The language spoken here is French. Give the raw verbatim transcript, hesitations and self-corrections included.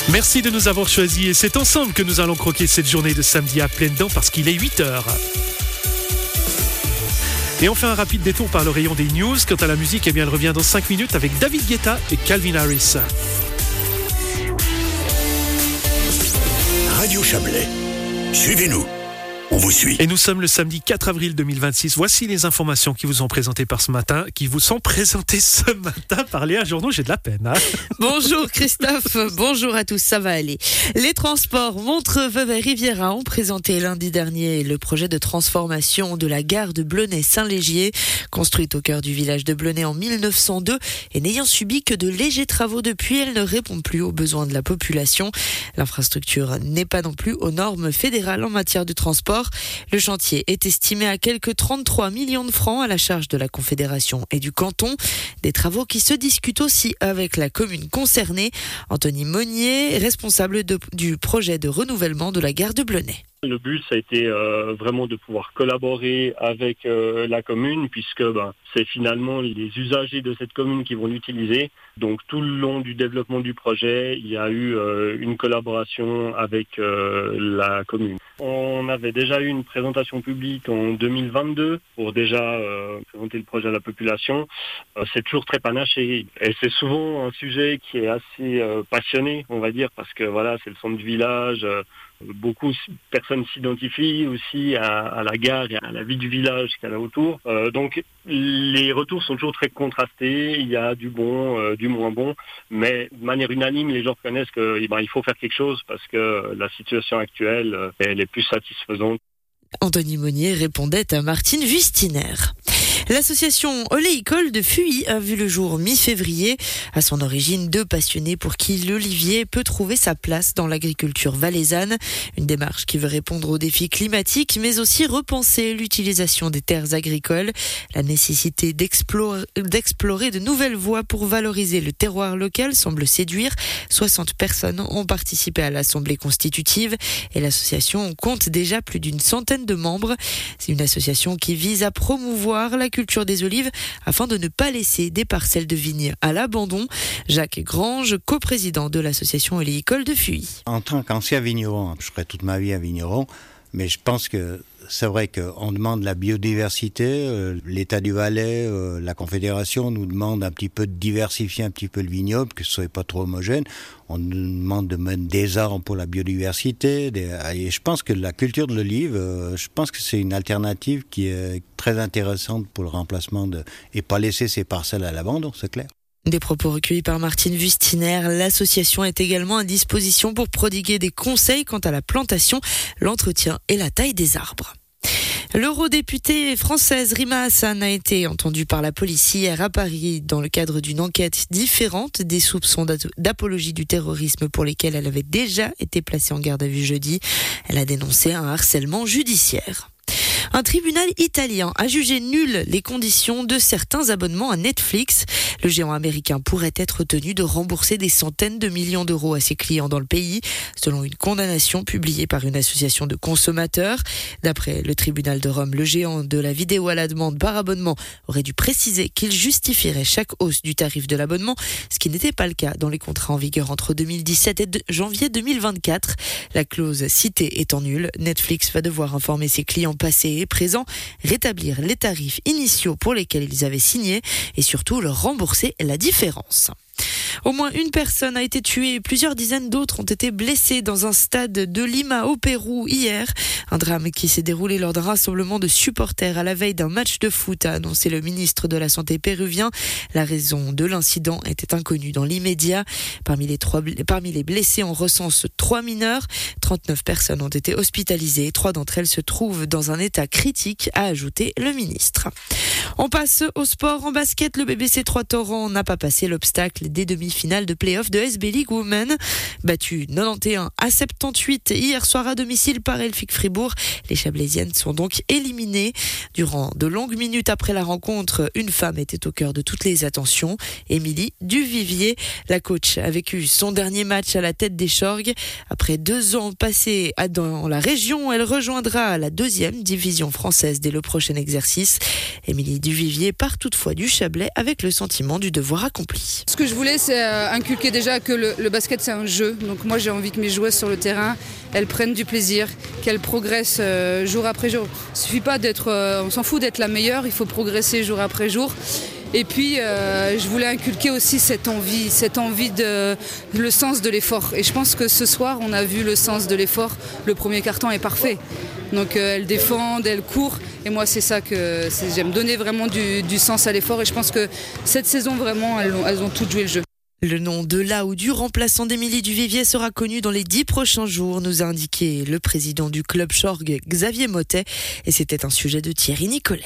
Merci de nous avoir choisis et c'est ensemble que nous allons croquer cette journée de samedi à pleines dents parce qu'il est huit heures. Et on fait un rapide détour par le rayon des news. Quant à la musique, eh bien, elle revient dans cinq minutes avec David Guetta et Calvin Harris. Radio Chablais, suivez-nous. On vous suit. Et nous sommes le samedi quatre avril deux mille vingt-six. Voici les informations qui vous sont présentées par ce matin, qui vous sont présentées ce matin par Léa Journeau. J'ai de la peine. Hein. Bonjour Christophe, bonjour à tous, ça va aller. Les transports Montreux-Vevey-Riviera ont présenté lundi dernier le projet de transformation de la gare de Blenay-Saint-Légier, construite au cœur du village de Blenay en mille neuf cent deux et n'ayant subi que de légers travaux depuis, elle ne répond plus aux besoins de la population. L'infrastructure n'est pas non plus aux normes fédérales en matière de transport. Le chantier est estimé à quelque trente-trois millions de francs à la charge de la Confédération et du canton. Des travaux qui se discutent aussi avec la commune concernée. Anthony Monnier, responsable de, du projet de renouvellement de la gare de Blenay. Le but, ça a été euh, vraiment de pouvoir collaborer avec euh, la commune puisque ben, c'est finalement les usagers de cette commune qui vont l'utiliser. Donc tout le long du développement du projet, il y a eu euh, une collaboration avec euh, la commune. On avait déjà eu une présentation publique en deux mille vingt-deux pour déjà euh, présenter le projet à la population. Euh, c'est toujours très panaché et c'est souvent un sujet qui est assez euh, passionné, on va dire, parce que voilà, c'est le centre du village. Euh, Beaucoup de personnes s'identifient aussi à, à la gare et à la vie du village qu'il y a autour. Euh, donc les retours sont toujours très contrastés. Il y a du bon, euh, du moins bon, mais de manière unanime, les gens reconnaissent que eh ben, il faut faire quelque chose parce que la situation actuelle, euh, elle est plus satisfaisante. Anthony Monnier répondait à Martine Wustiner. L'association Oléicole de Fuy a vu le jour mi-février. À son origine, deux passionnés pour qui l'olivier peut trouver sa place dans l'agriculture valaisanne. Une démarche qui veut répondre aux défis climatiques, mais aussi repenser l'utilisation des terres agricoles. La nécessité d'explorer, d'explorer de nouvelles voies pour valoriser le terroir local semble séduire. soixante personnes ont participé à l'Assemblée constitutive et l'association compte déjà plus d'une centaine de membres. C'est une association qui vise à promouvoir la culture des olives afin de ne pas laisser des parcelles de vignes à l'abandon. Jacques Grange, coprésident de l'association Oléicole de Fuy. En tant qu'ancien vigneron, je ferai toute ma vie un vigneron, mais je pense que c'est vrai qu'on demande la biodiversité, euh, l'État du Valais, euh, la Confédération nous demande un petit peu de diversifier un petit peu le vignoble, que ce soit pas trop homogène. On nous demande de mettre des arbres pour la biodiversité. Des, et je pense que la culture de l'olive, euh, je pense que c'est une alternative qui est très intéressante pour le remplacement de, et pas laisser ces parcelles à l'abandon, c'est clair. Des propos recueillis par Martine Wustiner. L'association est également à disposition pour prodiguer des conseils quant à la plantation, l'entretien et la taille des arbres. L'eurodéputée française Rima Hassan a été entendue par la police hier à Paris dans le cadre d'une enquête différente des soupçons d'apologie du terrorisme pour lesquels elle avait déjà été placée en garde à vue jeudi. Elle a dénoncé un harcèlement judiciaire. Un tribunal italien a jugé nulles les conditions de certains abonnements à Netflix. Le géant américain pourrait être tenu de rembourser des centaines de millions d'euros à ses clients dans le pays, selon une condamnation publiée par une association de consommateurs. D'après le tribunal de Rome, le géant de la vidéo à la demande par abonnement aurait dû préciser qu'il justifierait chaque hausse du tarif de l'abonnement, ce qui n'était pas le cas dans les contrats en vigueur entre deux mille dix-sept et janvier deux mille vingt-quatre. La clause citée étant nulle, Netflix va devoir informer ses clients passés et présents, rétablir les tarifs initiaux pour lesquels ils avaient signé et surtout leur rembourser la différence. Au moins une personne a été tuée et plusieurs dizaines d'autres ont été blessées dans un stade de Lima au Pérou hier. Un drame qui s'est déroulé lors d'un rassemblement de supporters à la veille d'un match de foot, a annoncé le ministre de la Santé péruvien. La raison de l'incident était inconnue dans l'immédiat. Parmi les, trois, parmi les blessés, on recense trois mineurs. trente-neuf personnes ont été hospitalisées. Trois d'entre elles se trouvent dans un état critique, a ajouté le ministre. On passe au sport. En basket, le B B C trois Torrents n'a pas passé l'obstacle des demi-finales de play-off de S B League Women. Battu quatre-vingt-onze à soixante-dix-huit hier soir à domicile par Elphick Fribourg, les Chablaisiennes sont donc éliminées. Durant de longues minutes après la rencontre, une femme était au cœur de toutes les attentions, Émilie Duvivier. La coach a vécu son dernier match à la tête des Chorgues. Après deux ans passés dans la région, elle rejoindra la deuxième division française dès le prochain exercice. Émilie Duvivier part toutefois du Chablais avec le sentiment du devoir accompli. Ce que je voulais, c'est euh, inculquer déjà que le, le basket, c'est un jeu. Donc moi, j'ai envie que mes joueuses sur le terrain, elles prennent du plaisir, qu'elles progressent euh, jour après jour. Il ne suffit pas d'être, euh, on s'en fout d'être la meilleure, il faut progresser jour après jour. Et puis, euh, je voulais inculquer aussi cette envie, cette envie de le sens de l'effort. Et je pense que ce soir, on a vu le sens de l'effort. Le premier quart-temps est parfait. Donc, euh, elles défendent, elles courent. Et moi, c'est ça que c'est, j'aime donner vraiment du, du sens à l'effort. Et je pense que cette saison, vraiment, elles ont, elles ont toutes joué le jeu. Le nom de la ou du remplaçant d'Émilie Duvivier sera connu dans les dix prochains jours, nous a indiqué le président du club Schorg, Xavier Mottet. Et c'était un sujet de Thierry Nicolet.